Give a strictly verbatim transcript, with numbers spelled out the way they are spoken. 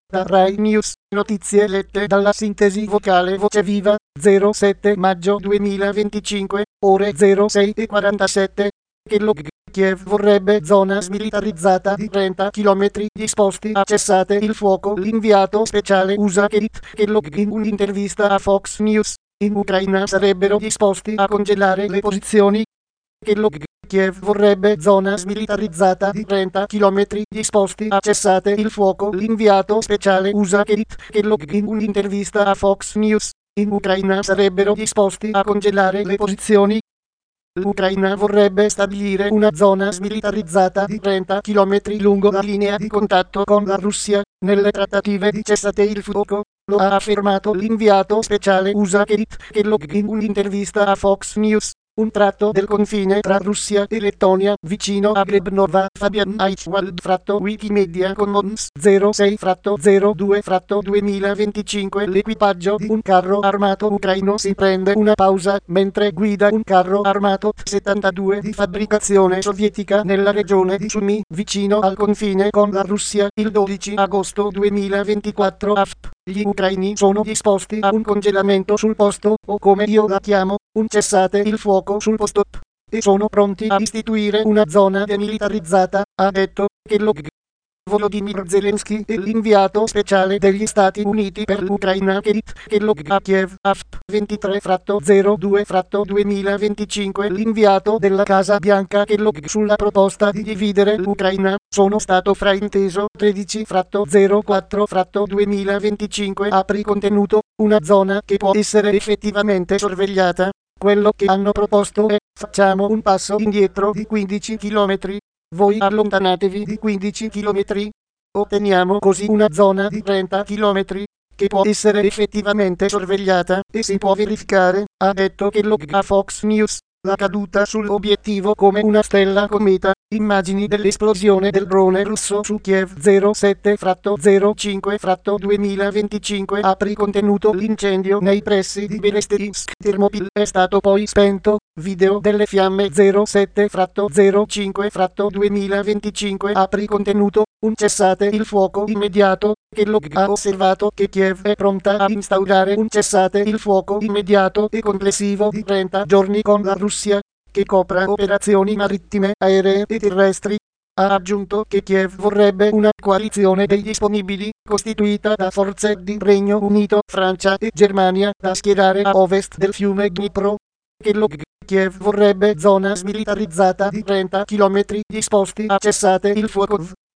Da Rai News, notizie lette dalla sintesi vocale Voce Viva, zero sette maggio duemilaventicinque, ore zero sei e quarantasette. Kellogg, Kiev vorrebbe zona smilitarizzata di trenta chilometri disposti a cessate il fuoco. L'inviato speciale U S A Keith Kellogg in un'intervista a Fox News, in Ucraina sarebbero disposti a congelare le posizioni. Kellogg, Kiev vorrebbe zona smilitarizzata di trenta chilometri disposti a cessate il fuoco. L'inviato speciale U S A Keith Kellogg in un'intervista a Fox News, in Ucraina sarebbero disposti a congelare le posizioni. L'Ucraina vorrebbe stabilire una zona smilitarizzata di trenta chilometri lungo la linea di contatto con la Russia, nelle trattative di cessate il fuoco, lo ha affermato l'inviato speciale U S A Keith Kellogg in un'intervista a Fox News. Un tratto del confine tra Russia e Lettonia, vicino a Grebnova. Fabian Eichwald fratto Wikimedia Commons zero sei zero due duemilaventicinque. L'equipaggio di un carro armato ucraino si prende una pausa mentre guida un carro armato T settantadue di fabbricazione sovietica nella regione di Sumy, vicino al confine con la Russia, il dodici agosto duemilaventiquattro. A F P. Gli ucraini sono disposti a un congelamento sul posto, o come io la chiamo, un cessate il fuoco sul posto, e sono pronti a istituire una zona demilitarizzata, ha detto Kellogg. Volodymyr Zelensky e l'inviato speciale degli Stati Uniti per l'Ucraina Keith Kellogg a Kiev. A F P ventitré zero due duemilaventicinque. L'inviato della Casa Bianca Kellogg sulla proposta di dividere l'Ucraina, sono stato frainteso. Tredici zero quattro duemilaventicinque. Apri contenuto, una zona che può essere effettivamente sorvegliata. Quello che hanno proposto è, facciamo un passo indietro di quindici chilometri. Voi allontanatevi di quindici chilometri. Otteniamo così una zona di trenta chilometri, che può essere effettivamente sorvegliata, e si può verificare, ha detto Kellogg a Fox News, la caduta sull'obiettivo come una stella cometa. Immagini dell'esplosione del drone russo su Kiev. Zero sette zero cinque duemilaventicinque. Apri contenuto. L'incendio nei pressi di Belesteinsk Termopil è stato poi spento. Video delle fiamme. Zero sette zero cinque duemilaventicinque. Apri contenuto. Un cessate il fuoco immediato. Kellogg ha osservato che Kiev è pronta a instaurare un cessate il fuoco immediato e complessivo di trenta giorni con la Russia, che copra operazioni marittime, aeree e terrestri. Ha aggiunto che Kiev vorrebbe una coalizione dei disponibili, costituita da forze di Regno Unito, Francia e Germania, da schierare a ovest del fiume Dnipro. Kellogg, Kiev vorrebbe zona smilitarizzata di trenta chilometri disposti a cessate il fuoco.